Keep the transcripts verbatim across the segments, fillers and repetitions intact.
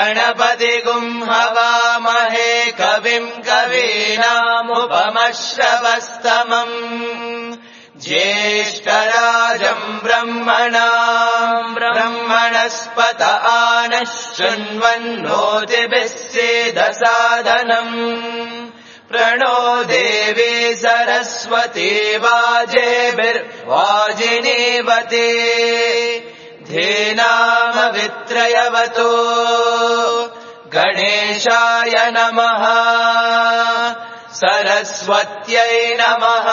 गणपतिगुं हवामहे कविं कवीनामुपमश्रवस्तमम् ज्येष्ठराजं ब्रह्मणां ब्रह्मणस्पत आनः शृण्वन्नोतिभिः सेदसादनम् प्रणो देवी सरस्वती वाजेभिर्वाजिनीवते धेनामवित्रयवतो गणेशाय नमः सरस्वत्यै नमः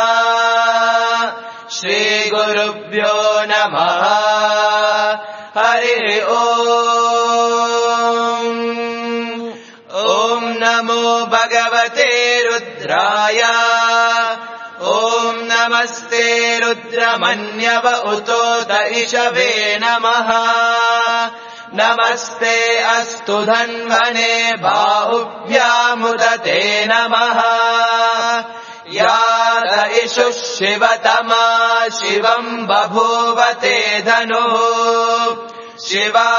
श्रीगुरुभ्यो नमः हरि ओम् ॐ नमो भगवते रुद्राय ॐ नमस्ते रुद्रमन्यव उतोत इषवे नमः नमस्ते अस्तु धन्वने बाहुभ्यामुदते नमः यात इषुः शिवतमा शिवम् बभूवते धनुः शिवा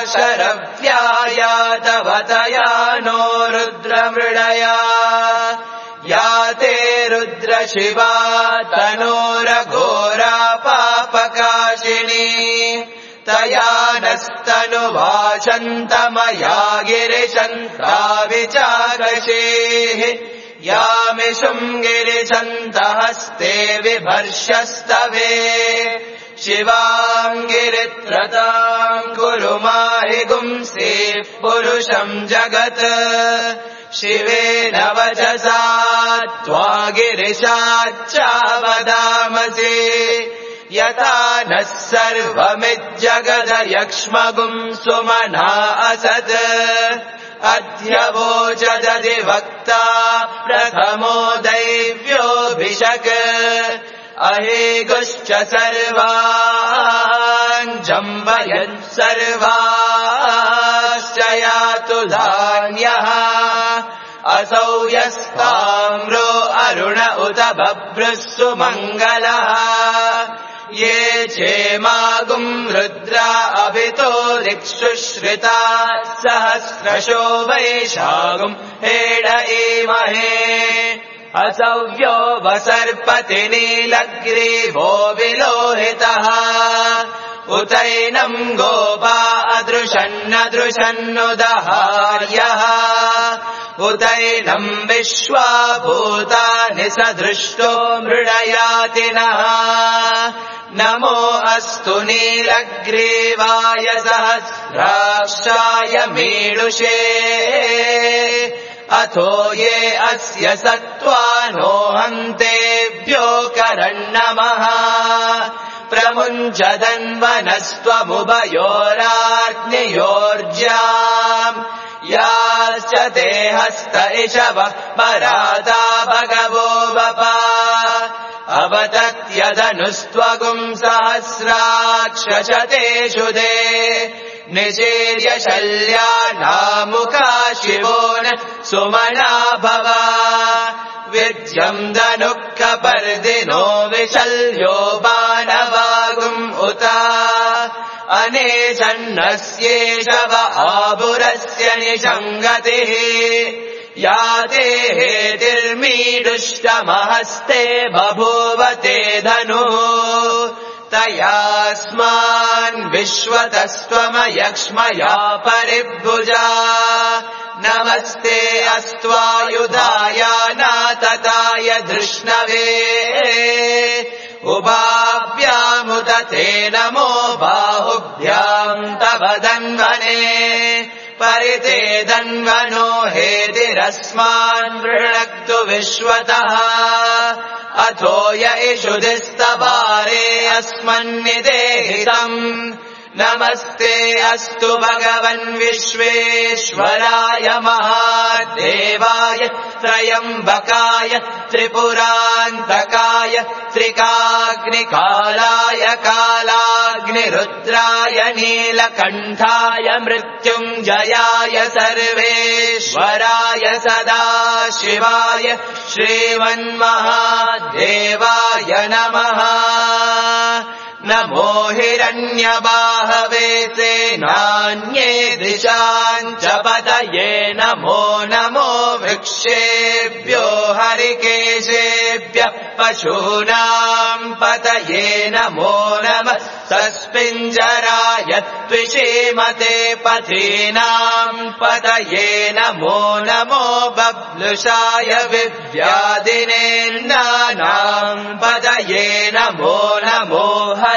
शरव्यायातवतया नो रुद्रमृडया याते रुद्रशिवा तनोरघोरा पापकाशिनी तया नस्तनुवाचन्तमया गिरिशन्ताविचाकशेः यामिषुम् गिरिशन्तहस्ते विभर्षस्तवे शिवाम् गिरित्रताम् कुरु माहि गुंसेः पुरुषम् जगत् शिवेन वचसा त्वा गिरिशाच्चावदामसे यथा नः सर्वमिज्जगदयक्ष्मगुम् सुमना असत् अद्य वोचदधिवक्ता प्रथमो दैव्योऽभिषक् अहेगुश्च सर्वान् जम्बयन् सर्वाश्च यातु धान्यः असौ यस्ताम्रो अरुण उत बभ्रुः सुमङ्गलः ये चेमागुम् रुद्रा अभितो दिक्षुश्रिता सहस्रशो वैशागुम् हेड ईमहे असव्यो वसर्पति नीलग्रीवो विलोहितः उतैनम् गोपा अदृशन्नदृशन्नुदहार्यः उतैनम् विश्वा भूतानि सदृष्टो मृडयातिनः नमो अस्तु नीलग्रीवाय सहस्राक्षाय मीडुषे अथो ये अस्य सत्त्वानो हन्तेभ्यो करन्नमः प्रमुञ्चदन्वनस्त्वमुभयोराग्नियोर्ज्याम् याश्च ते हस्त इषवः परादा भगवो वपा अवतत्यदनुस्त्वगुम् सहस्राक्षशतेषु दे निषेर्य शल्यानामुखा शिवो न सुमना भव विद्यम् धनुःखपर्दिनो विशल्यो बाणवागुम् उत अनेशन्नस्येषव आभुरस्य निषङ्गतिः याते हेतिर्मीडुष्टमहस्ते बभूवते धनुः तयास्मान् विश्वतस्त्वमयक्ष्मया परिभुजा नमस्ते अस्त्वायुधाय नातताय धृष्णवे उभाभ्यामुदते नमो बाहुभ्याम् तव धन्वने परिते धन्वनो हेतिरस्मान् वृणक्तु विश्वतः अथो य इषुधिस्तवारे अस्मन्निदेहितम् नमस्ते अस्तु भगवन् विश्वेश्वराय महादेवाय त्रयम्बकाय त्रिपुरान्तकाय त्रिकाग्निकालाय कालाग्निरुद्राय नीलकण्ठाय मृत्युञ्जयाय सर्वेश्वराय सदाशिवाय श्रीमन्महादेवाय नमः नमो हिरण्यबाहवे सेनान्ये दिशाञ्च पतये नमो नमो वृक्षेभ्यो हरिकेशेभ्यः पशूनाम् पतये नमो नमः सस्पिञ्जराय त्विषीमते पथीनाम् पतये नमो नमो बब्लुषाय विव्याधिनेन्दानाम् पतये नमो नमो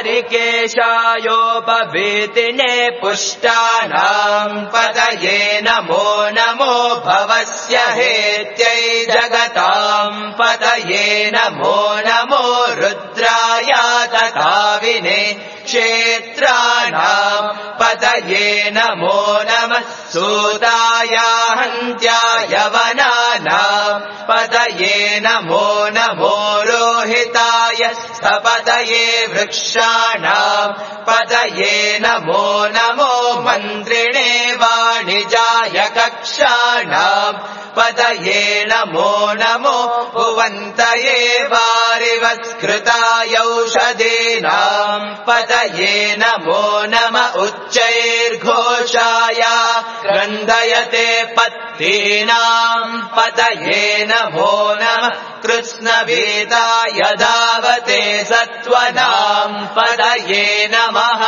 हरिकेशायोपवीतिने पुष्टानाम् पतये नमो नमो भवस्य हेत्यै जगताम् पतये नमो नमो रुद्राय तथाविने क्षेत्राणाम् पतये नमो नमः सूताय हन्त्याय वनानाम् पतये नमो नमो रोहिताय स्थपतये वृक्षाणाम् पतये नमो नमो मन्त्रिणे वाणिजाय कक्षाणाम् पतये नमो नमो भुवन्तये वारिवत्कृताय औषधीनाम् पतये नमो नम उच्चैर्घोषाय क्रन्दयते पत्तीनाम् पतये नमो नमः कृत्स्नवेदाय धावते सत्त्वनाम् पतये नमः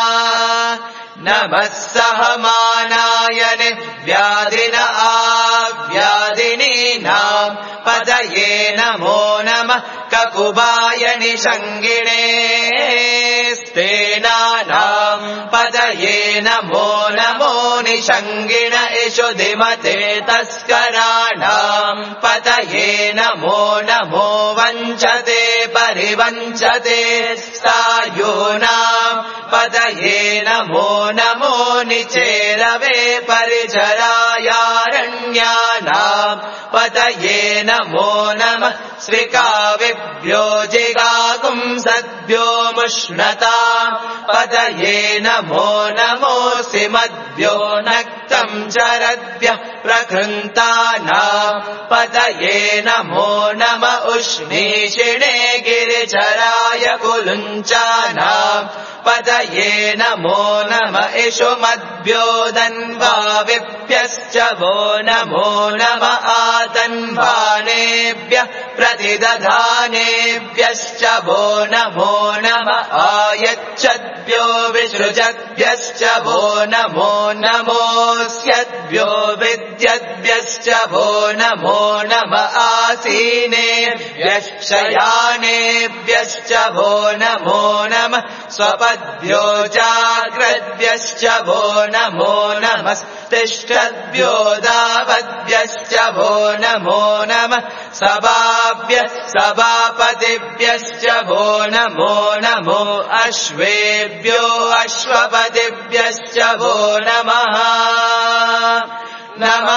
नमः सहमानाय निर्व्याधिन आव्याधिनीनाम् पतये नमो नमः ककुबाय निषङ्गिणे स्तेनानाम् पतये नमो नमो निषङ्गिण इषु धिमते तस्कराणाम् पतये नमो नमो वञ्चते परिवञ्चते स्थायूनाम् पतये नमो नमो निचेरवे परिचरायारण्यानाम् पतये नमो नमः स्विकाविभ्यो जिगाकुंसद्भ्यो मुष्णताम् पतये नमो नमो सिमद्भ्यो नक्तम् चरद्भ्यः प्रकृन्तानाम् पतये नमो नम उष्णीषिणे गिरिचराय कुलुञ्चानाम् पतये नमो नम इषु मद्भ्यो दन्वाविभ्यश्च वो नमो नम आतन्वानेभ्यः प्रतिदधानेभ्यश्च वो नमो नम आयच्छद्भ्यो विसृजद्भ्यश्च वो नमो नमोऽस्यद्भ्यो विद्यद्भ्यश्च वो नमो नम आसीनेभ्यश्च शयानेभ्यश्च वो नमो नमः स्वपद्भ्यो जाग्रद्भ्यश्च वो नमो नमस्तिष्ठद्भ्यो दावद्भ्यश्च वो नमो नमः सभाभ्यः सभापतिभ्यश्च वो नमो नमो अश्वेभ्यो अश्वपतिभ्यश्च वो नमः नम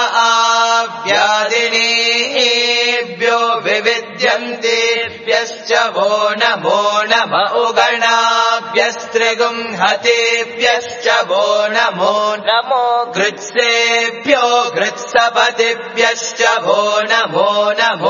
आव्याधिनीभ्यो विविद्यन्तेभ्यश्च वो नमो नम उगणाभ्यस्त्रिगुंहतेभ्यश्च वो नमो नमो गृत्सेभ्यो गृत्सपतिभ्यश्च वो नमो नमो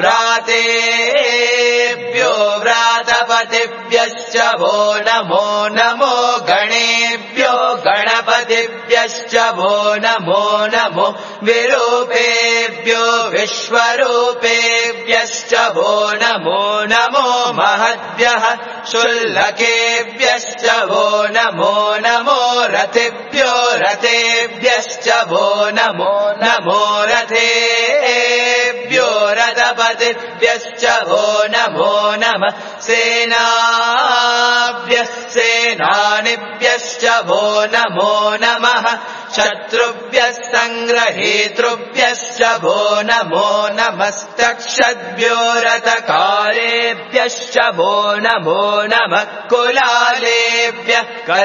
व्रातेभ्यो व्रातपतिभ्यश्च वो नमो नमो गणेभ्यो गणपतिभ्यश्च वो नमो नमो विरूपेभ्यो विश्वरूपेभ्यश्च वो नमो नमो महद्भ्यः शुल्लकेभ्यश्च वो नमो नमो रथेभ्यो रथेभ्यश्च वो नमो नमो रथेभ्यो रथपतिभ्यश्च वो नमो नमः सेनाभ्यः सेनानिभ्यश्च वो नमो नमः शत्रुभ्यः सङ्ग्रहेतृभ्यश्च वो नमो नमस्तक्षद्भ्यो रथकारेभ्यश्च वो नमो नमः कुलालेभ्यः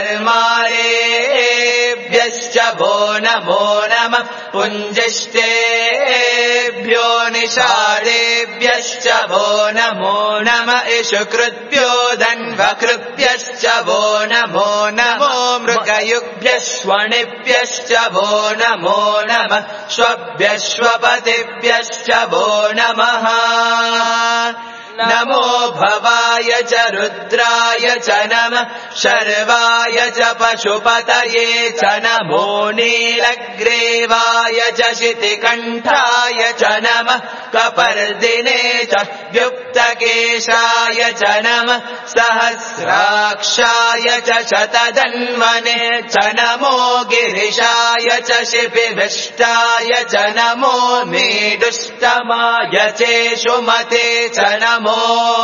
कर्मारेभ्यश्च वो नमो नमः पुञ्जिष्टेभ्यो निषादेभ्यश्च वो नमो नमः इषुकृभ्यो धन्वकृभ्यश्च वो नमो नमो मृगयुभ्यश्वणिभ्यश्च वो नमो नमः श्वभ्यश्वपतिभ्यश्च वो नमः नमो भवाय च रुद्राय च नमः शर्वाय च पशुपतये च नमो नीलग्रीवाय च शितिकण्ठाय च नमः कपर्दिने च व्युक्तकेशाय च नमः सहस्राक्षाय च शतधन्वने च नमो गिरिशाय च शिपिविष्टाय च नमो मेढुष्टमाय चेषुमते च नमो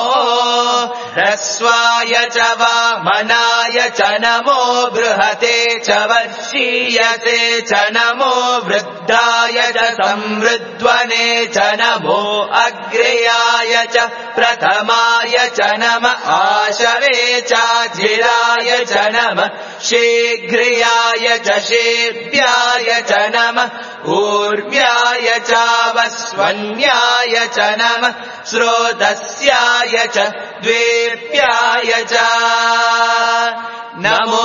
ह्रस्वाय च वामनाय च नमो बृहते च वर्षीयते च नमो वृद्धाय च संवृद्ध्वने च नमो अग्र्याय च प्रथमाय च नमः आशवे चाजिराय च नमः शीघ्रियाय च शेभ्याय च नमः ऊर्व्याय चावस्वन्याय च नमः स्रोतस्याय च द्वेप्याय च नमो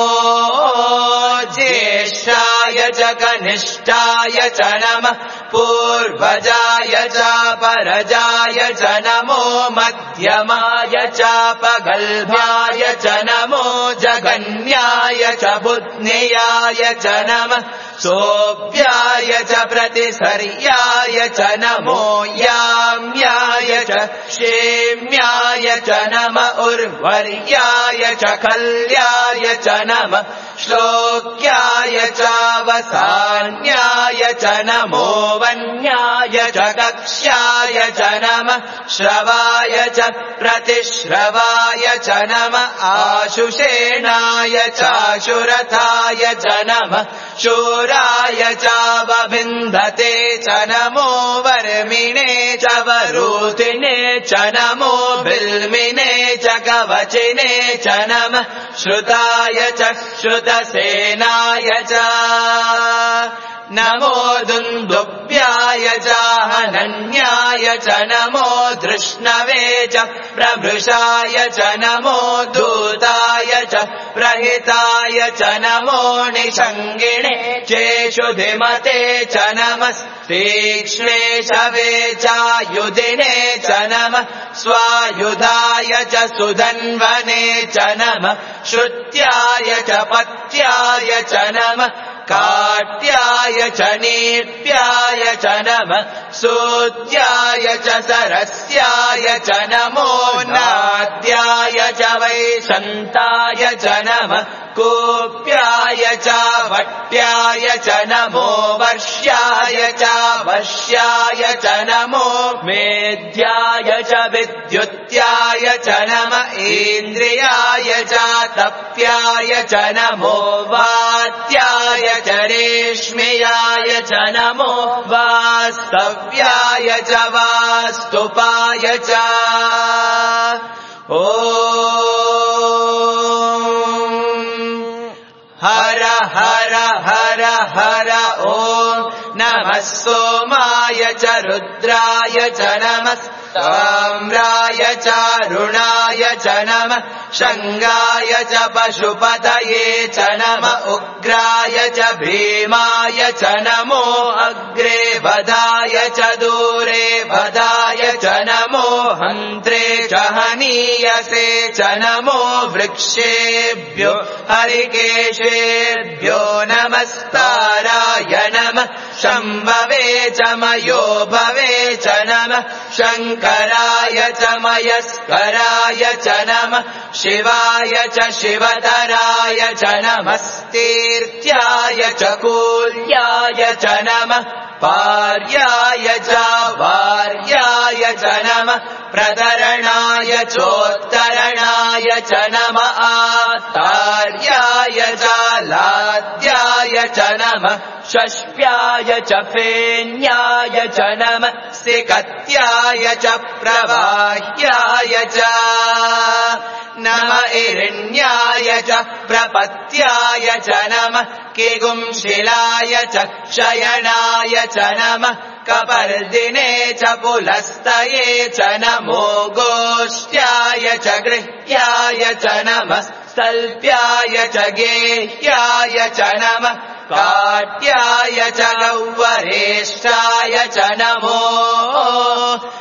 ज्येष्ठाय च कनिष्ठाय च नमः पूर्वजाय च परजाय च नमो मध्यमाय च पगल्भाय च नमो जगन्याय च बुध्नियाय च नमः सोऽव्याय च प्रतिसर्याय च नमो याम्याय च क्षेम्याय च नमः उर्वर्याय च कल्याय च नमः श्लोक्याय चावसान्याय च नमो वन्याय च कक्ष्याय च नमः श्रवाय च प्रतिश्रवाय च नमः आशुषेणाय चाशुरथाय च नमः शूराय चावबिन्धते च नमो वर्मिणे च वरूथिने च नमो बिल्मिने च कवचिने च नमः श्रुताय च श्रुतसेनाय च नमो दुन्दुभ्याय च हनन्याय च नमो धृष्णवे च प्रभृशाय च नमो दूताय च प्रहिताय च नमो निषङ्गिणे चेषुधिमते च नमः तीक्ष्णे शवे चायुधिने च नमः स्वायुधाय च सुधन्वने च नमः श्रुत्याय च पत्याय च नमः काट्याय च नीप्याय च नमः सूत्याय च सरस्याय च नमो नाद्याय च वैशन्ताय च नमः कूप्याय च वट्याय च नमो वर्ष्याय च वश्याय च नमो मेध्याय च विद्युत्याय च नमः इन्द्रियाय च तप्याय च नमो वात्याय च रेश्म्याय च नमो वास्तव्याय च वास्तुपाय च ॐ हर हर हर हर ॐ नमः सोमाय च रुद्राय च नमः ताम्राय च रुणाय च नमः शङ्गाय च पशुपतये च नमः उग्राय च भीमाय च नमो अग्रे वधाय च दूरे वधाय च नमो हन्त्रे च हनीयसे च नमो वृक्षेभ्यो हरिकेशेभ्यो नमस्ताराय नमः शम्भवे च मयो भवे च नमः शङ्कराय च मयस्कराय च नमः शिवाय च शिवतराय च नमस्तीर्थ्याय च कूल्याय च नमः पार्याय च वार्याय च नमः प्रतरणाय चोत्तरणाय च नमः आतार्याय च लाद्याय च नमः षष्प्याय च फेन्याय च नमः सिकत्याय च प्रवाह्याय च नमः इरण्याय च प्रपत्याय च नमः किगुंशिलाय च शयनाय च नमः कपर्दिने च पुलस्तये च नमो गोष्ट्याय च गृह्याय च नमः सल्प्याय च गेह्याय च नमः काट्याय च गौवरेष्ठाय च नमो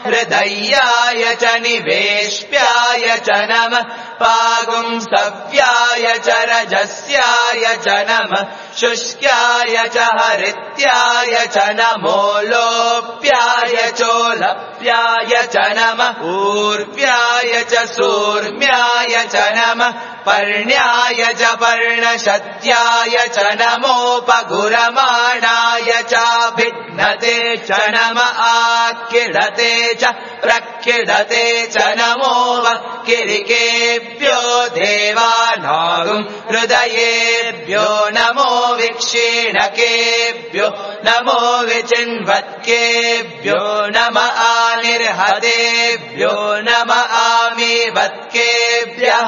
हृदयाय च निवेश्याय च नमः पागुंसव्याय च रजस्याय च नमः शुष्क्याय च हरित्याय च नमो लोप्याय चोलप्याय च नमः ऊर्व्याय च सूर्म्याय च नमः पर्ण्याय च पर्णशत्याय च नमोपगुरमाणाय चाभिघ्नते च नम आक्किडते च प्रक्किडते च नमो वक्किरिकेभ्यो देवानागुं हृदयेभ्यो नमो विक्षीणकेभ्यो नमो विचिन्वत्केभ्यो नम आनिर्हतेभ्यो नम आमीवत्केभ्यः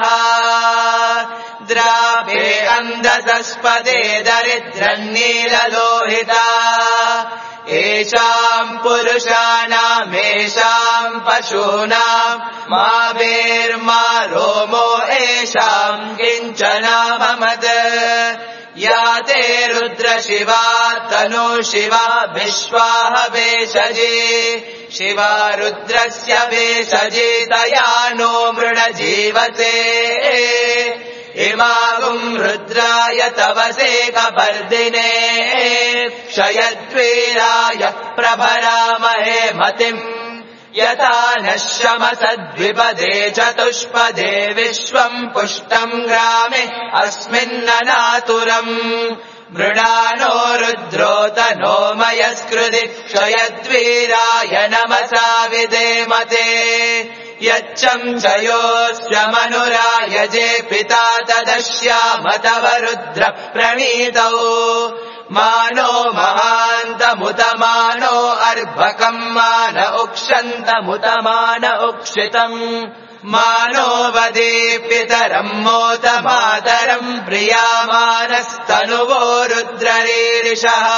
द्रावे अन्धतस्पदे दरिद्रन्नीललोहिता एषाम् पुरुषाणामेषाम् पशूनाम् मा वेर्मा रोमो एषाम् किञ्चनाममद या ते रुद्रशिवा तनु शिवा विश्वाह वेशजे शिवा रुद्रस्य वेशजे तया नो मृणजीवसे इमागुम् रुद्राय तवसे कपर्दिने क्षयद्वीराय प्रभरामहे मतिम् यथा नः शमसद्विपदे चतुष्पदे विश्वम् पुष्टम् ग्रामे अस्मिन्ननातुरम् मृणानो रुद्रोतनो मयस्कृति क्षयद्वीराय नमसा विधेमते यच्चम् चयोस्य मनुरायजे पिता तदश्याम तव रुद्र प्रणीतौ मानो महान्तमुतमानो अर्भकम् मान उक्षन्तमुतमान उक्षितम् मानो वदे पितरम् मोतमातरम् प्रियामानस्तनुवो रुद्ररीरिषः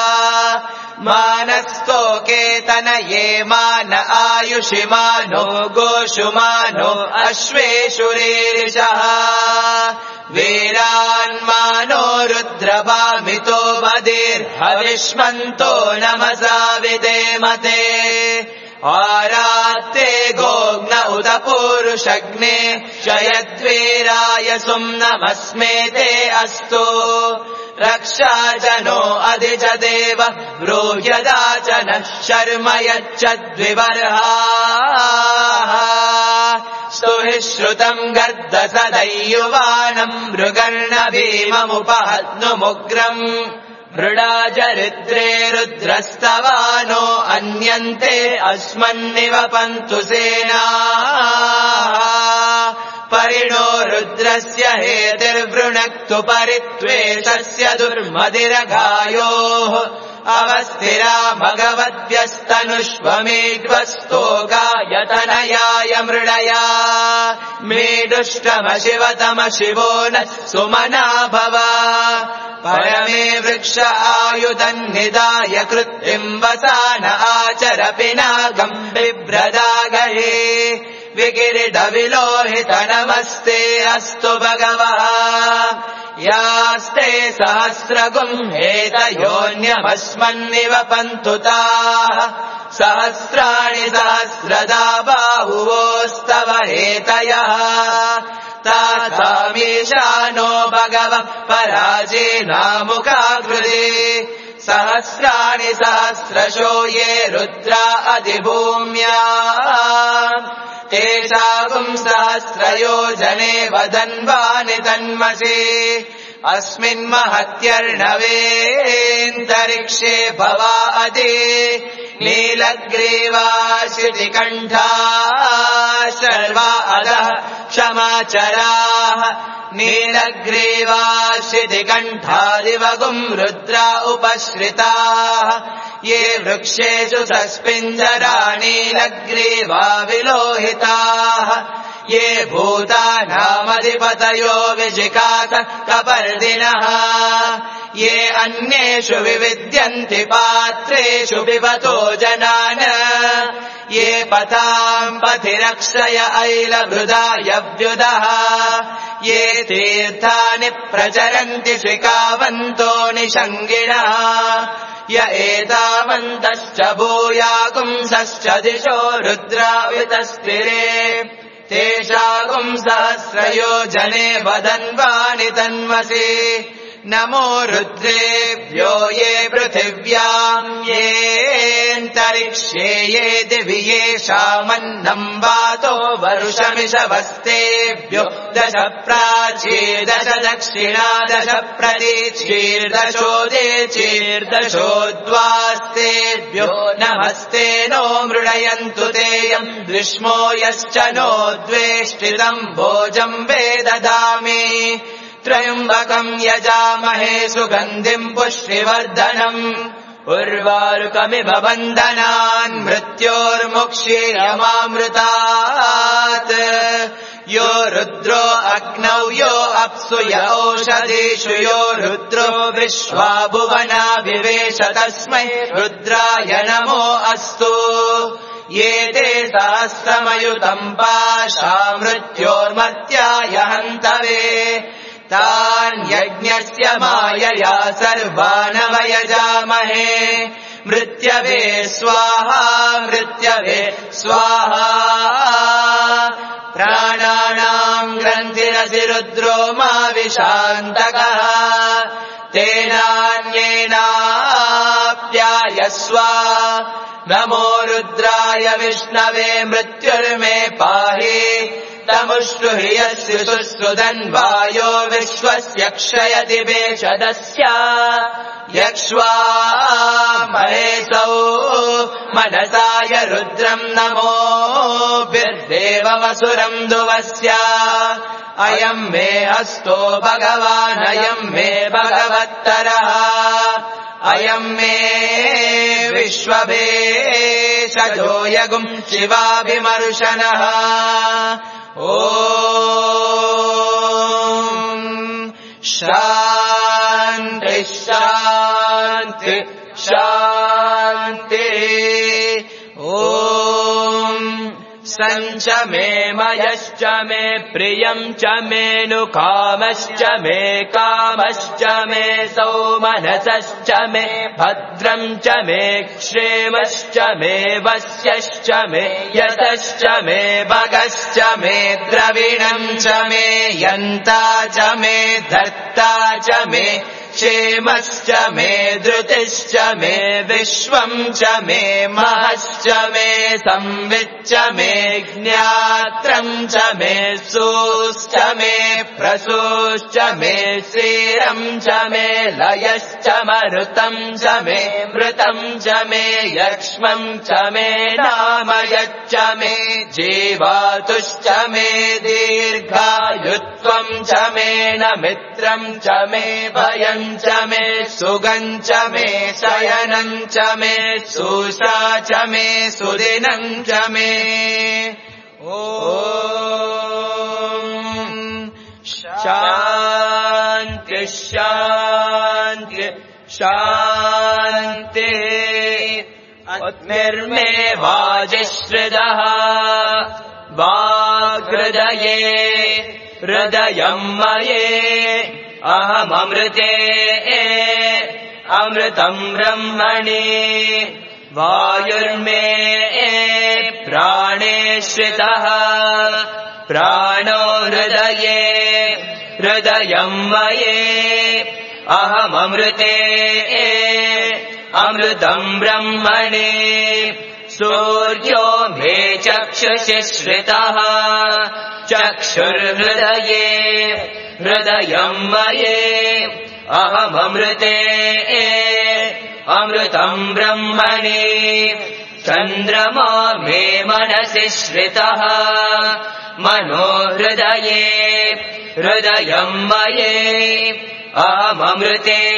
मानस्तोकेतनये मान आयुषि मानो गोषु मानो अश्वेषु रीरिषः वीरान्मानो रुद्रभामितो वदेर्हविष्मन्तो नमसा विधेमते आरात्ते गोग्न उत पूरुषग्ने क्षयद्वीराय सुम्नमस्मेते अस्तु रक्षा च नो अधि च देव ब्रूह्यदा च नः शर्म यच्छद्विवर्हाः स्तुहि श्रुतम् गर्द सदैयुवानम् मृगर्ण भीममुपहत्नुमुग्रम् मृडाजरिद्रे रुद्रस्तवानो अन्यन्ते अस्मन्निवपन्तु सेनाः परिणो रुद्रस्य हेतिर्वृणक्तु परित्वेषस्य दुर्मदिरगायोः अवस्थिरा भगवद्भ्यस्तनुष्वमेध्वस्तोगायतनयाय मृडया मेडुष्टमशिवतम शिवो नः सुमना भव परमे वृक्ष आयुधन्निदाय कृत्तिम् वसान आचर पिनाकम् बिभ्रदागहे विकिरीटविलोहित नमस्ते अस्तु भगवः यास्ते सहस्रगुम् हेतयोऽन्यमस्मन्निवपन्तु ताः सहस्राणि सहस्रदा बाहुवोस्तव हेतयः तासामीशानो भगवः पराजेनामुखाकृते सहस्राणि सहस्रशो ये रुद्रा अधिभूम्या तेषागुम् सहस्रयोजने वदन्वानि तन्मसे अस्मिन्महत्यर्णवेऽन्तरिक्षे भवा अदे नीलग्रीवाशितिकण्ठा सर्वा अधः क्षमाचराः नीलग्रीवाशितिकण्ठादिवगुम् रुद्रा उपश्रिताः ये वृक्षेषु सस्पिञ्जरा नीलग्रीवा विलोहिताः ये भूतानामधिपतयो विजिकात कपर्दिनः ये अन्येषु विविद्यन्ति पात्रेषु पिबतो जनान् ये पताम् पथिरक्षय ऐलभृदायव्युदः ये तीर्थानि प्रचरन्ति श्रिकावन्तो निषङ्गिणः य एतावन्तश्च भूयागुंसश्च दिशो रुद्रावितस्थिरे तेषागुं सहस्रयोजने वदन्वानि तन्मसि नमो रुद्रेभ्यो ये पृथिव्याम् येऽन्तरिक्षे ये दिवि येषामन्नम् वातो वरुषमिषवस्तेभ्यो दश प्राचीर्दश दक्षिणा दश प्रतीचीर्दशोदेचीर्दशोद्वास्तेभ्यो नमस्ते नो मृडयन्तु तेयम् दृश्मो यश्च नो द्वेष्टितम् भोजम् वेददामि त्र्यम्बकम् यजामहे सुगन्धिम् पुष्टिवर्धनम् उर्वारुकमिव बन्धनान् मृत्योर्मुक्ष्येयमामृतात् यो रुद्रो अग्नौ यो अप्सु य ओषधीषु यो रुद्रो विश्वा भुवना विवेश तस्मै रुद्राय नमो अस्तु ये ते सहस्रमयुतम् पाशा मृत्योर्मर्त्याय हन्तवे तान् यज्ञस्य मायया सर्वानवयजामहे मृत्यवे स्वाहा मृत्यवे स्वाहा प्राणानाम् ग्रन्थिरसि रुद्रो मा विशान्तकः तेनान्येनाप्यायस्व नमो रुद्राय विष्णवे मृत्युर्मे पाहि तमुष्टुहि यस्य सुसुदन्वायो विश्वस्य क्षयति वेषदस्य यक्ष्वा महेशौ मनसाय रुद्रम् नमो बिर्देवमसुरम् दुवस्य अयम् मे हस्तो भगवान् अयम् मे भगवत्तरः अयम् मे विश्वभेषजो यगुम् शिवाभिमर्शनः ॐ शान्ति शान्ति शान्ति ॐ सञ्च मे मयश्च मे प्रियम् च मेऽनुकामश्च मे कामश्च मे सौमनसश्च मे भद्रम् च मे क्षेमश्च मे वस्यश्च मे यशश्च मे भगश्च मे द्रविणम् च मे यन्ता च मे धर्ता च मे क्षेमश्च मे धृतिश्च मे विश्वम् च मे महश्च मे संविच्च मे ज्ञात्रम् च मे सूश्च मे प्रसूश्च मे श्रीरम् च मे लयश्च मरुतम् च मे मृतम् च मे यक्ष्मम् च मे नामयच्च मे जीवातुश्च मे दीर्घायुत्वम् च मे न मित्रम् च मे भयम् च मे सुगम् च मे शयनम् च मे सुषा च मे सुदिनम् च मे ॐ शान्ति शान्ति शान्ति अग्निर्मे वाजिश्रितः वाग्हृदये हृदयम् मये अहममृते अमृतम् ब्रह्मणि वायुर्मे प्राणे श्रितः प्राणो हृदये हृदयम् मये अहममृते अमृतम् ब्रह्मणि सूर्यो मे चक्षुषि श्रितः चक्षुर्हृदये हृदयम् मये अहममृते अमृतम् ब्रह्मणि चन्द्रमा मे मनसि श्रितः मनो हृदये हृदयम् मये अहममृते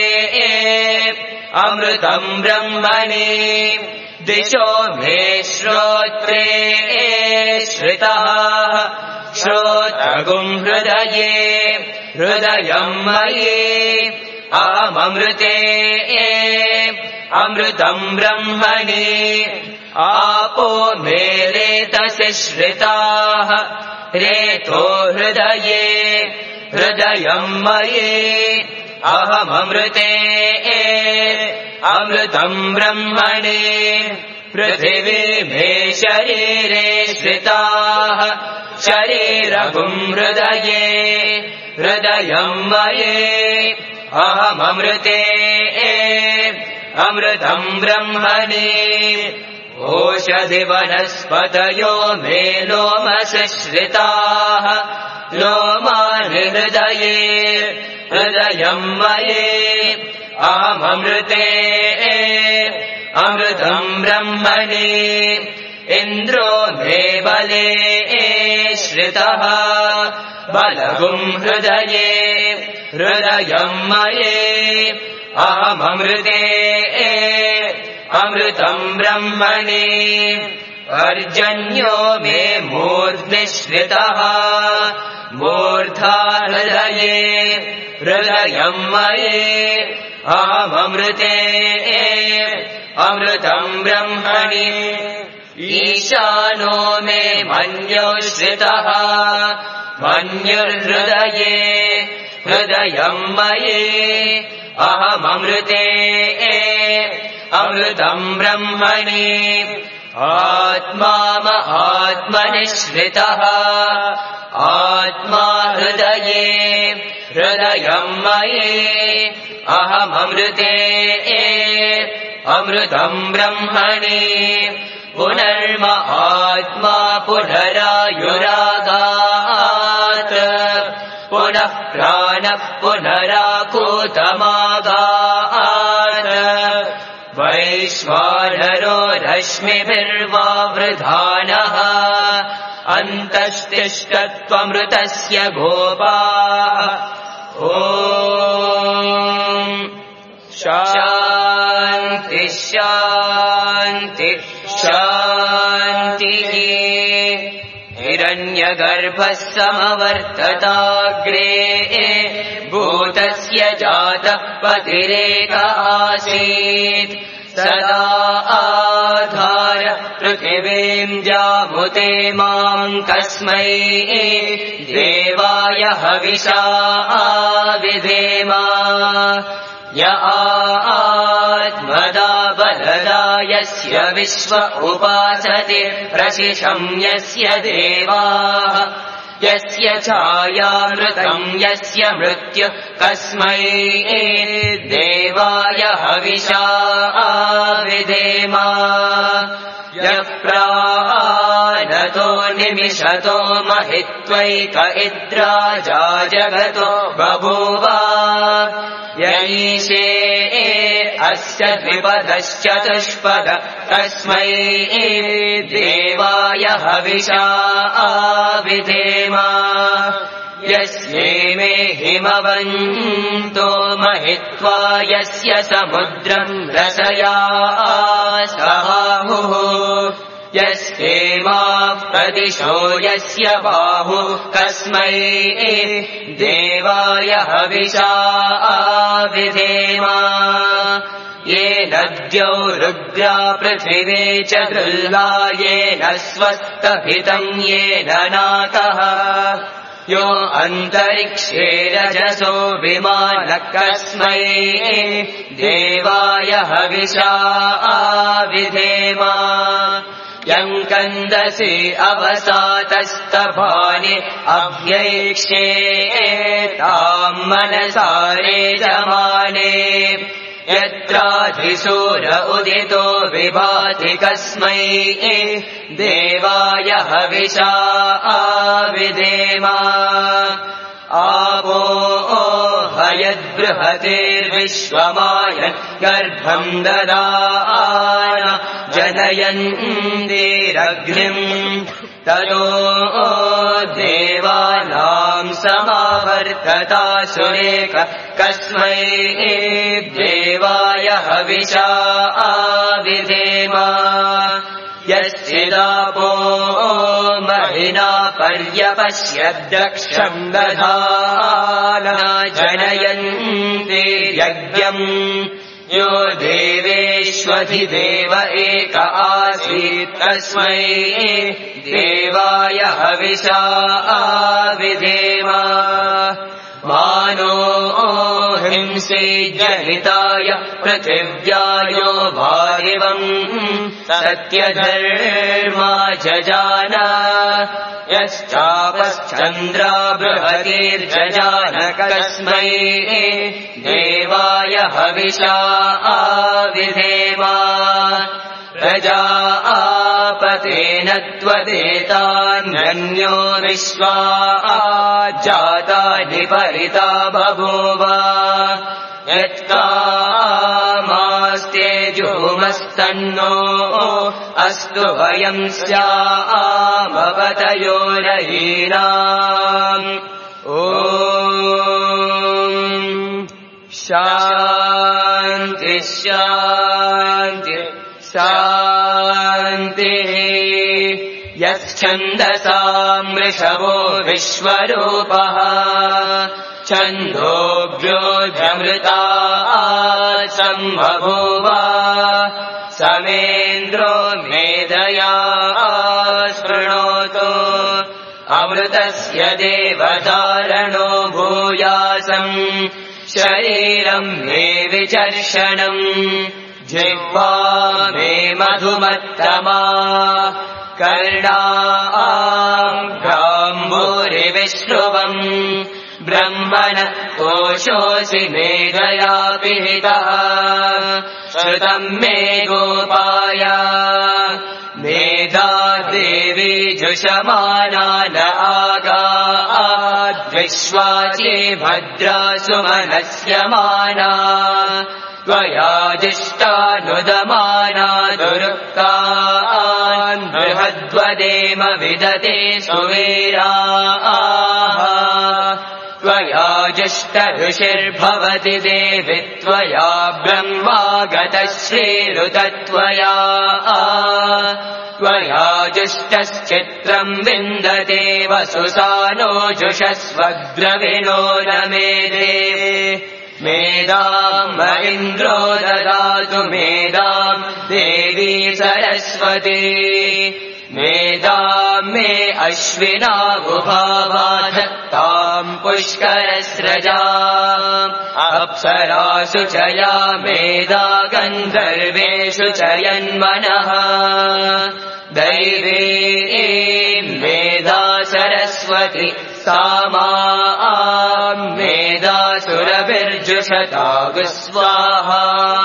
अमृतम् ब्रह्मणि दिशो मे श्रोत्रे श्रितः श्रोत्रगुम् हृदये हृदयम् मये अहममृते अमृतम् ब्रह्मणि आपो मे रेतसि श्रिताः रेतो हृदये हृदयम् मयि अहममृते अमृतम् ब्रह्मणि पृथिवी मे शरीरे श्रिताः शरीरगुम् हृदये हृदयम् मयि अहममृते अमृतम् ब्रह्मणि ओषधि वनस्पतयो मे लोमसि श्रिताः लोमानि हृदये हृदयम् मयि अहममृते अमृतम् ब्रह्मणि इन्द्रो मे बले श्रितः बलगुम् हृदये हृदयम् मयि अहममृते अमृतम् ब्रह्मणि पर्जन्यो मे मूर्ध्नि श्रितः मूर्धा हृदये हृदयम् मयि अहममृते अमृतम् ब्रह्मणि ईशानो मे मन्यो श्रितः मन्युर्हृदये हृदयम् मयि अहममृते अमृतम् ब्रह्मणि आत्मा महात्मनि श्रितः आत्मा हृदये हृदयम् मयि अहममृते अमृतम् ब्रह्मणि पुनर्म आत्मा पुनरायुरागात् पुनः प्राणः पुनराकूतमागात् वैश्वानरो रश्मिभिर्वावृधानः अन्तस्तिष्ठत्वमृतस्य गोपाः ॐ शान्ति शान्ति शान्तिः हिरण्यगर्भः समवर्तताग्रे भूतस्य जातः पतिरेक आसीत् सदा आधार पृथिवीम् जामुते माम् कस्मै देवाय हविषा विधेमा य आत्मदा बलदा यस्य विश्व उपासते प्रशिशं यस्य देवाः यस्य छायामृतम् यस्य मृत्यु कस्मै देवाय हविषा विधेमा यः प्राणतो निमिषतो महित्वैक इद्राजा जगतो बभूव यैषे अस्य द्विपदश्चतुष्पद तस्मै देवाय हविषा विधेमा यस्येमे हिमवन्तो महित्वा यस्य समुद्रम् रसया सहाहुः यस्येमा प्रदिशो यस्य बाहु कस्मै देवाय हविषा विधेमा ये नद्यौ रुद्रा पृथिवी च दृल्ला येन स्वस्तभितम् येन नाकः यो अन्तरिक्षे रजसो विमानः कस्मै देवाय हविषा विधेमा यम् कन्दसि अवसातस्तभानि अभ्यैक्षे ताम् मनसारे जमाने यत्राधिसूर उदितो विभाति कस्मै देवाय हविषा विधेमा आपो हयद्बृहतेर्विश्वमायन् गर्भम् ददान जनयन्तीरग्निम् तयो देवानाम् समावर्तता सुरेक कस्मै देवाय हविषा विधेमा यस्यदापो महिना पर्यपश्यद्दक्षम् दधाना जनयन्ति यज्ञम् यो देवेष्वधिदेव एक आसीत् तस्मै देवाय हविषा विधेम मानो हिंसे जनिताय पृथिव्यायो वारिवम् सत्यधर्मा जजान यश्चापश्चन्द्रा बृहतीर्जजान कस्मै देवाय हविषा विधेम प्रजापतेन त्वदेतान्यो विश्वा जातानि परिता बभूव यत्कामास्तेजुमस्तन्नो अस्तु वयम् स्यामपतयोरयीनाम् ॐ शान्ति शान्ति शान्तिः यच्छन्दसाम् वृषभो विश्वरूपः छन्दोभ्योऽभ्यमृतात् सम्बभूव समेन्द्रो मेधया शृणोतु अमृतस्य देवधारणो भूयासम् शरीरम् मे विचर्षणम् जिह्वा मे मधुमत्तमा कर्णाम्भ्राम्भूरिविश्रुवम् ब्रह्मणः कोशोऽसि मेधया पिहितः श्रुतम् मे गोपाय मेधा देवी जुषमाना न आगाद्विश्वाची भद्रा सुमनस्यमाना त्वया जिष्टानुदमाना दुरुक्तान् बृहद्वदेम विदते सुवीराः त्वया जिष्ट ऋषिर्भवति देवि त्वया ब्रह्मागतः श्रीरुतत्वया त्वया जुष्टश्चित्रम् विन्दते वसुसानो जुषस्वद्रविणो न मेधे मेधाम् म इन्द्रो ददातु मेधाम् देवी सरस्वती मेधाम् मे अश्विना उभावाधत्ताम् पुष्करस्रजाम् अप्सरासु च या मेधा गन्धर्वेषु च यन्मनः दैवी मेधा सरस्वती सामाम् मेधासुरभिर्जुषतागु स्वाहा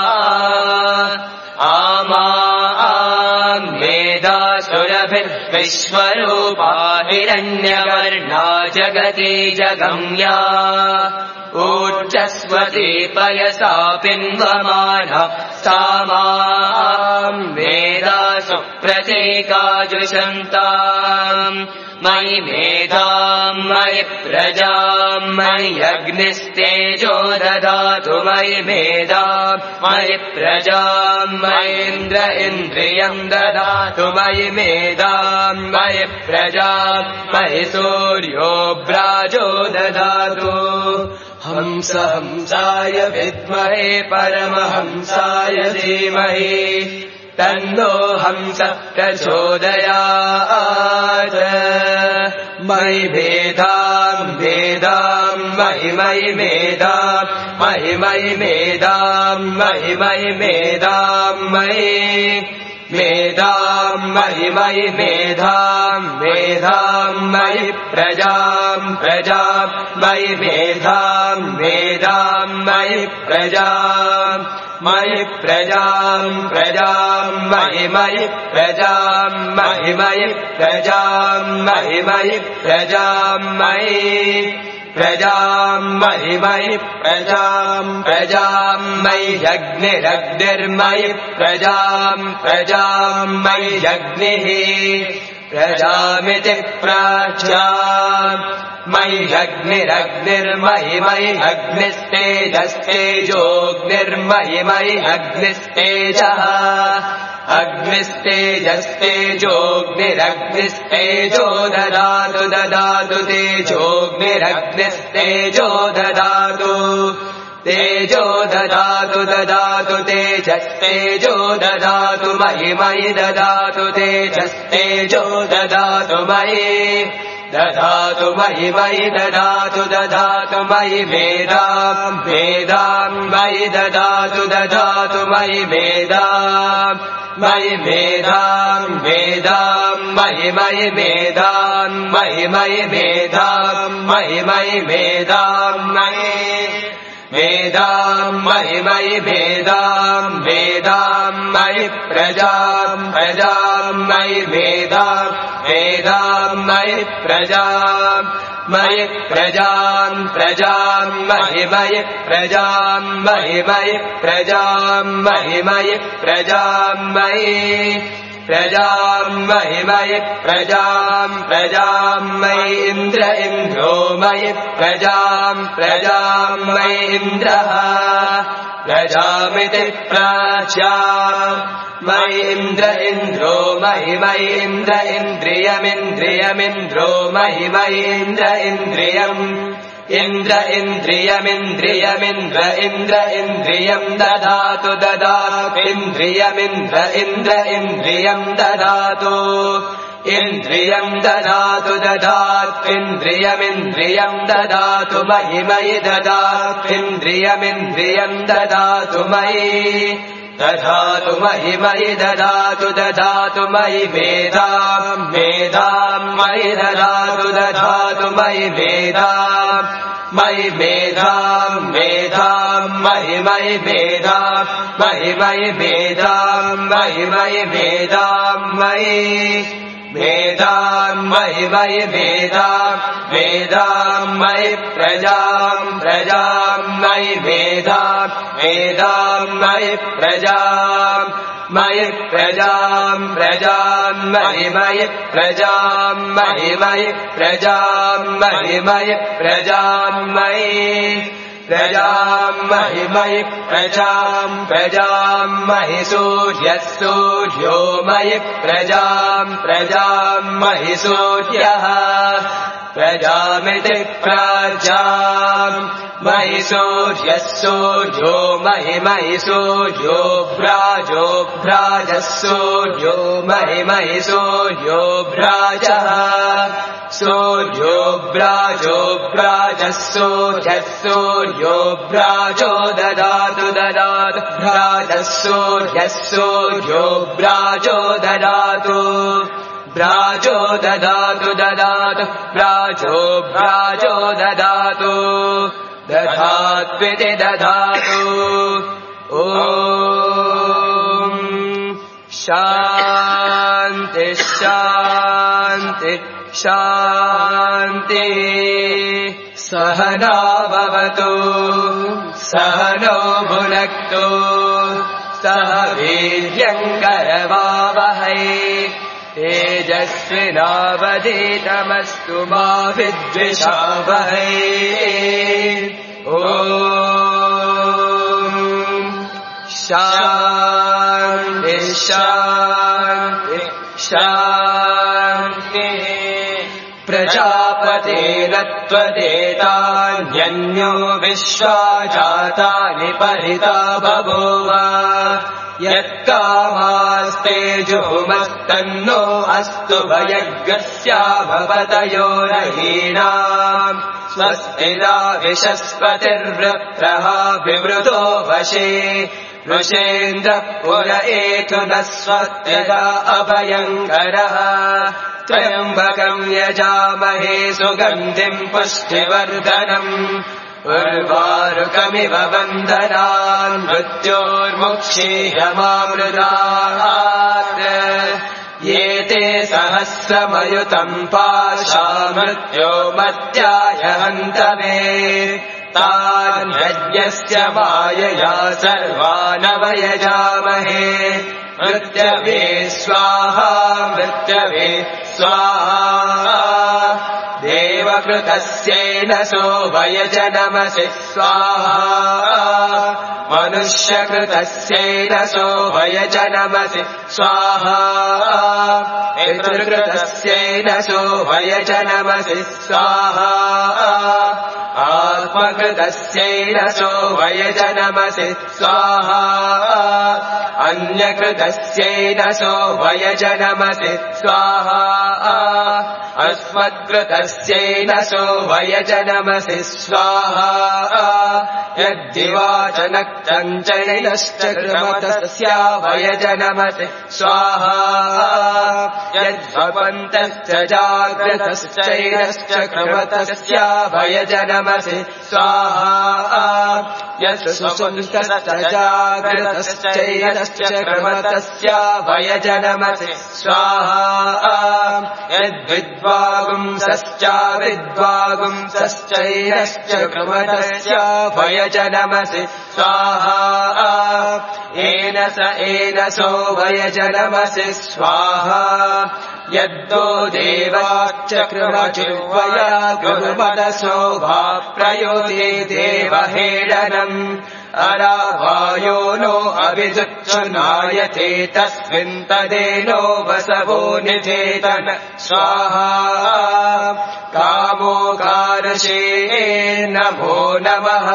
आमाम् मेधासुरभिर्विश्वरूपा हिरण्यवर्णा जगति जगम्या ऊर्जस्वती पयसा पिन्वमाना सामाम् मेधासु प्रतीकाजुषन्ताम् मयि मेधाम् मयि प्रजाम् मयि अग्निस्तेजो ददातु मयि मेधाम् मयि प्रजाम् मयीन्द्र इन्द्रियम् ददातु मयि मेधाम् मयि प्रजाम् मयि सूर्यो व्राजो ददातु हंस हंसाय विद्महे परमहंसाय धीमहि तन्नो हंस प्रचोदयात् मयि मेधाम् मेधाम् मयि मयि मेधाम् मयि मयि मेधाम् मयि मयि मेधाम् मयि मेधाम् मयि मयि मेधाम् मेधाम् मयि प्रजाम् प्रजाम् मयि मेधाम् मेधाम् मयि प्रजाम् मयि प्रजाम् प्रजाम् मयि मयि प्रजाम् मयि मयि प्रजाम् मयि मयि प्रजाम् मयि प्रजाम् मयि मयि प्रजाम् प्रजाम् मयि अग्निरग्निर्मयि प्रजाम् प्रजाम् मयि अग्निः प्रजामिति प्राच्या मयि अग्निरग्निर्मयि मयि अग्निस्तेजस्तेजोऽग्निर्मयि मयि अग्निस्तेजः अग्निस्तेजस्तेजोऽग्निरग्निस्तेजो ददातु ददातु तेजोऽग्निरग्निस्तेजो ददातु तेजो ददातु ददातु तेजस्तेजो ददातु मयि मयि ददातु तेजस्तेजो ददातु मयि ददातु मयि मयि ददातु ददातु मयि वेदां वेदां मयि ददातु ददातु मयि वेदां मयि वेदां वेदां मयि मयि वेदां मयि मयि वेदां मयि मयि वेदां मयि वेदां मयि मयि वेदां वेदां मयि प्रजां प्रजां मयि वेदां वेदां मयि प्रजां मयि प्रजां प्रजां मयि मयि प्रजां मयि मयि प्रजां मयि मयि प्रजां मयि प्रजां मयि मयि प्रजां प्रजां मयि इन्द्र इन्द्रो मयि प्रजां प्रजां मयि इन्द्रः प्रजामिति प्राच्या मयि इन्द्र इन्द्रो मयि मयि इन्द्र इन्द्रियमिन्द्रियमिन्द्रो मयि मयि इन्द्र इन्द्रियम् इन्द्र इन्द्रियमिन्द्रियमिन्द्र इन्द्र इन्द्रियम् ददातु ददातु इन्द्रियमिन्द्र इन्द्र इन्द्रियम् ददातु इन्द्रियम् ददातु ददातु इन्द्रियमिन्द्रियम् ददातु मयि मयि ददातु इन्द्रियमिन्द्रियम् ददातु मयि ददातु मयि मयि ददातु ददातु मयि वेदां वेदां मयि ददातु ददातु मयि वेदां मयि वेदां वेदां मयि मयि वेदां मयि मयि वेदां मयि मयि वेदां मयि वेदां मयि मयि वेदां वेदां मयि प्रजां प्रजां मयि वेदां वेदां मयि प्रजां मयि प्रजां प्रजां मयि मयि प्रजां मयि मयि प्रजां मयि मयि प्रजां मयि प्रजां मयि मयि प्रजां प्रजां मयि सूर्यः सूर्यो मयि प्रजां प्रजां मयि सूर्यः प्रजामिति प्राच्यां मयि सूर्यः सूर्यो मयि मयि सूर्यो भ्राजो भ्राजः सूर्यो मयि मयि सूर्यो भ्राजः सूर्यो भ्राजो भ्राजः सूर्यः सूर्यो भ्राजो ददातु ददातु भ्राजः सूर्यः सूर्यो भ्राजो ददातु भ्राजो ददातु ददातु भ्राजो भ्राजो ददातु दधात्विति दधातु ॐ शान्ति शान्ति शान्ति सहना भवतु सहनौ भुनक्तु सह वीर्यङ्करवावहै तेजस्विनावधीतमस्तु मा विद्विषावहै ॐ शान्ति शान्ति शान्तिः प्रजापतेन त्वदेतान्यन्यो विश्वा जातानि परिता बभूव यत्कामास्ते जुहुमस्तन्नो अस्तु भयज्ञस्याभवतयो रहीणाम् स्वस्तिदा विशस्पतिर्वृत्रः विवृतो वशे ऋषेन्द्रः पुर एतु न स्वस्तिदा अभयङ्करः त्र्यम्बकम् यजामहे सुगन्धिम् पुष्टिवर्धनम् उर्वारुकमिव वन्दनान् मृत्योर्मुक्षीयमामृतात् ये ते सहस्रमयुतम् पाशा मृत्यो मत्याय हन्तवे तान् यज्ञस्य मायया सर्वानवयजामहे मृत्यवे स्वाहा मृत्यवे स्वाहा देव देवकृतस्येन सो वयजनमसि स्वाहा मनुष्यकृतस्येन सो वयजनमसि स्वाहा पितृकृतस्येन सो वयजनमसि स्वाहा आत्मकृतस्येन सो वयजनमसि स्वाहा अन्यकृतस्येन सो वयजनमसि स्वाहा अस्मत्कृतस्येन सो वयजनमसि स्वाहा यद्दिवाचनक्तञ्चैनश्च कृमतस्य वयजनमसि स्वाहा यद्भवन्तश्च जाग्रतश्चैनश्च कृमतस्य वयजनमसि स्वाहा यत्सुषुप्तश्च जाग्रतश्चैनश्च कृमतस्य वयजनमसि स्वाहा यद्विद्वागुंसश्च विद्वागुंसश्चैनश्च कृमतस्य वयजनमसि स्वाहा येन स एनसो वयजनमसि स्वाहा यद्दो देवाश्च कृमचिह्वया गुरुमदसो भा प्रयोते देवहेडनम् अरावायो नो अभिजुच्छुनायते तस्मिन् तदेनो वसवो निधेतन स्वाहा कामोकारशे नमो नमः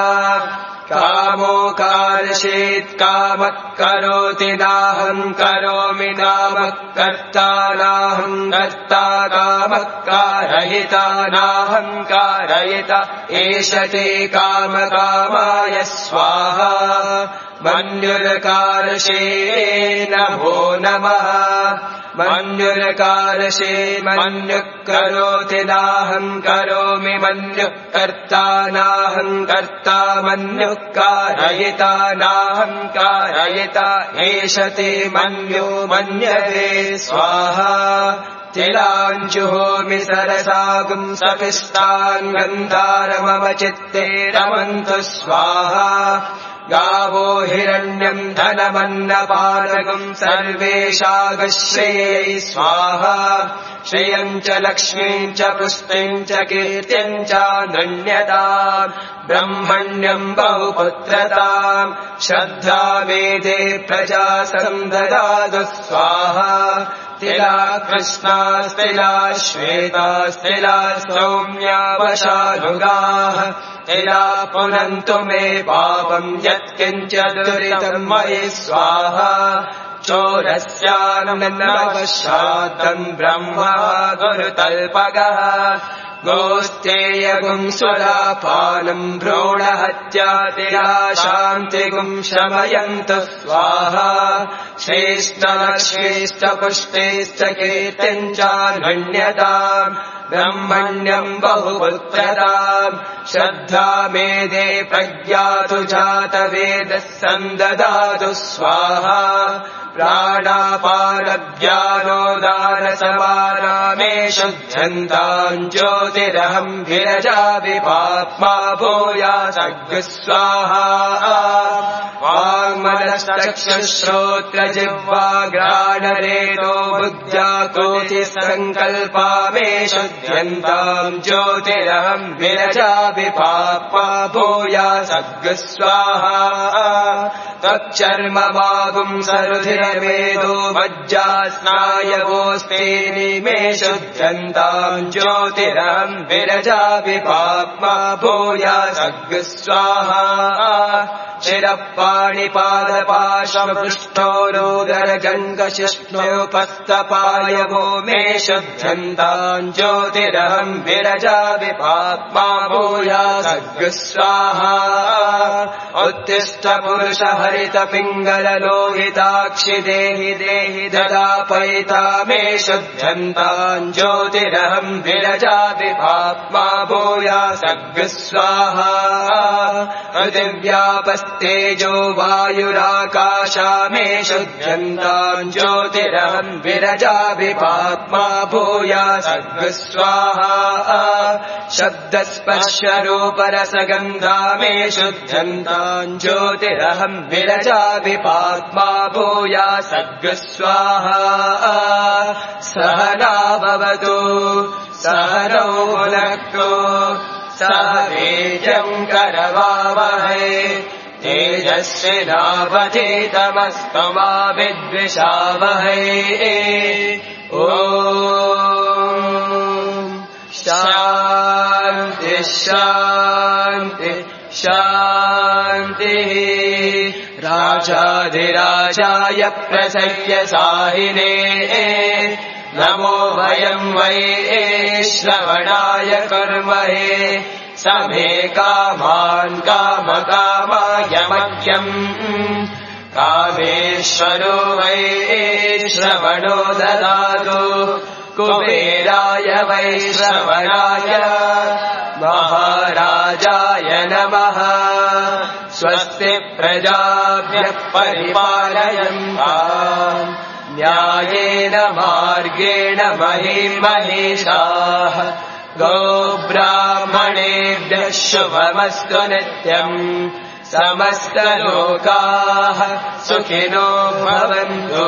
कामोकारशेत् कामः करोति नाहम् करोमि नामः कर्ता नाहम् कर्ता कामः कारयिता नाहम् कारयिता एष ते कामकामाय स्वाहा मन्युरकारशे नमो नमः मन्युरकारशे मन्युः करोति नाहम् करोमि मन्युः कर्ता नाहम् कर्ता मन्युः कारयिता नाहम् कारयिता एष ते मन्यो मन्यते स्वाहा तिलाञ्जुहोमि सरसागुम् सपिष्टान् गन्धारमम चित्ते रमन्तु स्वाहा गावो हिरण्यम् धनमन्नपानगम् सर्वेशागश्रेयै स्वाहा श्रियम् च लक्ष्मीम् च पुष्टिम् च कीर्तिम् च नृण्यताम् ब्रह्मण्यम् बहुपुत्रताम् श्रद्धा मेदे प्रजा सन्ददातु स्वाहा तिला कृष्णास्तिला श्वेतास्तिला सौम्या वशानुगाः तिला पुनन्तु मे पापम् यत्किञ्चित् दुरितम् मयि स्वाहा चोरस्यानवशातम् ब्रह्मा गुरुतल्पगः गोस्तेयगुम् सुरापानम् भ्रूणहत्यातिला शान्तिगुम् शमयन्तु स्वाहा श्रेष्ठलक्ष्मीश्च पुष्टिश्च कीर्तिम् च नृण्यताम् ब्रह्मण्यम् बहुपुत्रताम् श्रद्धा मेदे प्रज्ञातु जातवेदः सन्ददातु स्वाहा प्राणापानव्यानोदानसमानामे शुध्यन्ताम् ज्योतिरहम् विरजाविपाप्मा भूयासग् स्वाहा वाङ्मनश्चक्षुश्रोत्रजिह्वाघ्राणरेतो बुद्ध्याकृतिः सङ्कल्पा मे शुध्यन्ताम् ज्योतिरहम् विरजाविपाप्मा भूयासग् स्वाहा तच्चर्म वागुम् सरुधिरमेदो मज्जा स्नायवोस्तेनि मे शुध्यन्ताम् ज्योतिरहम् विरजाविपाप्मा भूयासग् स्वाहा शिरःपाणिपादपाशमपृष्ठोरोदरजङ्गशिष्णोपस्तपायवो मे शुध्यन्ताम् ज्योतिरहम् विरजाविपाप्मा भूयासग् स्वाहा उत्तिष्ठ पुरुष हरित पिङ्गललोहिताक्षि देहि देहि ददापयिता मे शुध्यन्ताम् ज्योतिरहम् विरजाविपाप्मा भूयासग् स्वाहा पृथिव्यापस्तेजो वायुराकाशा मे शुध्यन्ताम् ज्योतिरहम् विरजाविपाप्मा भूयासग् स्वाहा शब्दस्पर्शरूपरसगन्धा मे शुध्यन्ताम् ज्योतिरहम् विरजाविपाप्मा भूयासग् स्वाहा सहना भवतु सहनौ भुनक्तु सह वीर्यम् करवावहै तेजस्विनावधीतमस्तु मा विद्विषावहै ॐ शान्ति शान्ति शान्तिः राजाधिराजाय प्रसह्य साहिने नमो वयम् वै श्रवणाय कुर्महे समे कामान् कामकामायमह्यम् कामेश्वरो वै श्रवणो ददातु कुबेराय वै श्रवणाय महाराजाय नमः स्वस्ति प्रजाभ्यः परिपालयन्ताम् न्यायेन मार्गेण महीमहेशाः गोब्राह्मणेभ्यः शुभमस्तु नित्यम् समस्तलोकाः सुखिनो भवन्तु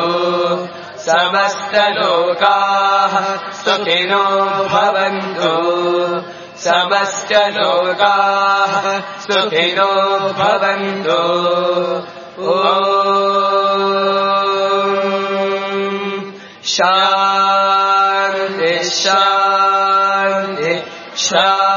समस्तलोकाः सुखिनो भवन्तु समस्तलोकाः सुखिनो भवन्तु ॐ शान्ति शान्ति शान्ति